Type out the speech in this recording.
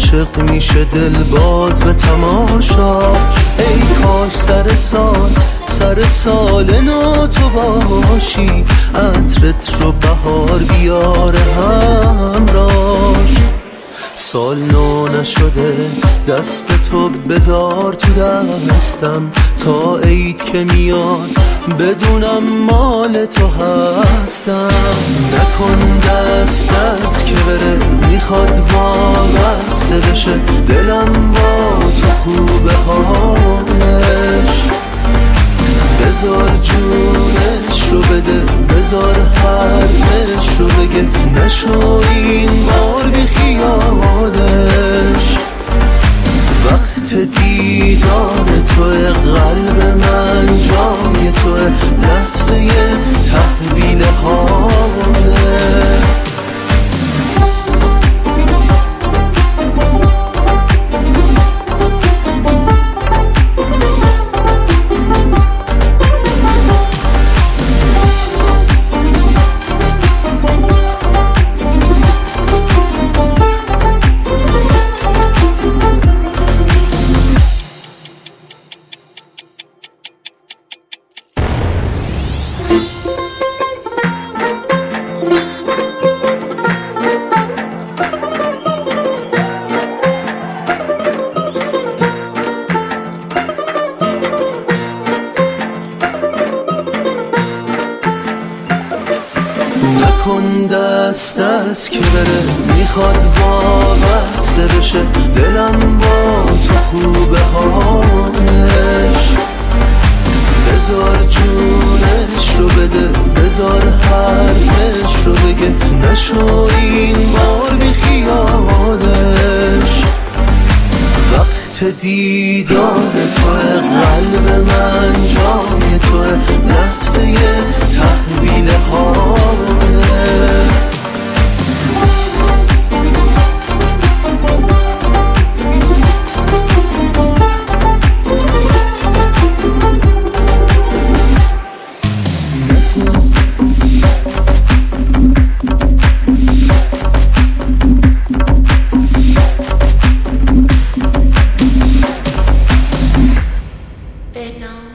عاشق میشه دل باز به تماشاش. ای کاش سر سال نو تو باشی، عطرت رو بهار بیاره همراش. سال نو نشده دست تو بذار تو دستم، تا عید که میاد بدونم مال تو هستم. نکن دست از که بره، میخواد وابسته بشه دلم با تو خوبه حالش. بذار جونش رو بده، بذار حرفش رو بگه، نشو این بار بی خیالش. وقت دیدار توی قلب من جای توی، لحظه تحویل حاله. نکن دست از که بره، میخواد وابسته بشه دلم با تو خوبه حالش. بذار جونش رو بده، بذار حرفش رو بگه، نشو این بار بی خیالش. وقت دیدار توی قلب من جای توی، لحظه تحویل حاله. Vietnam.